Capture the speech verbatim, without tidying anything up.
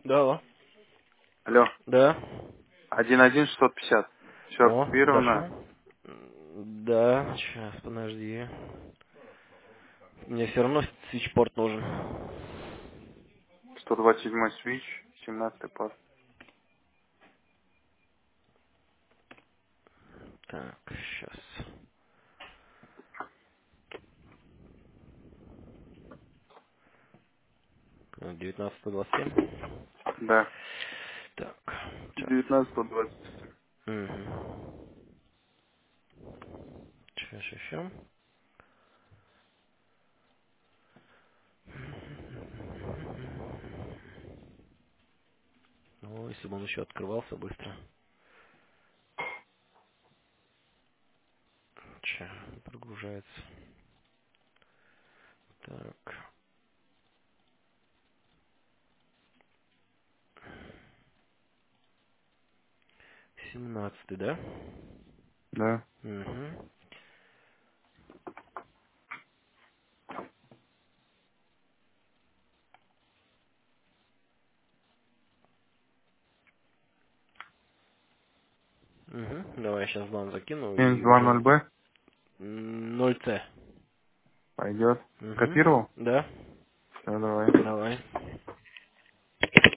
Да, алло. Алло. Да. Один один шестьсот пятьдесят. Все О, оккупировано. дошло. М, Да, сейчас, подожди. Мне все равно свитчпорт нужен. сто двадцать седьмой свич, семнадцатый пас. Так, сейчас. девятнадцать сто двадцать семь. Да. Так, сейчас. девятнадцать сто двадцать. Угу. Сейчас еще. Ну, если бы он еще открывался быстро. Че, прогружается. Так, семнадцатый, да? Да. Угу. Угу. Давай я сейчас вам закину семь и два ноль уже Б. ноль С. Пойдет. Угу. Скопировал? Да. Все, давай. Давай.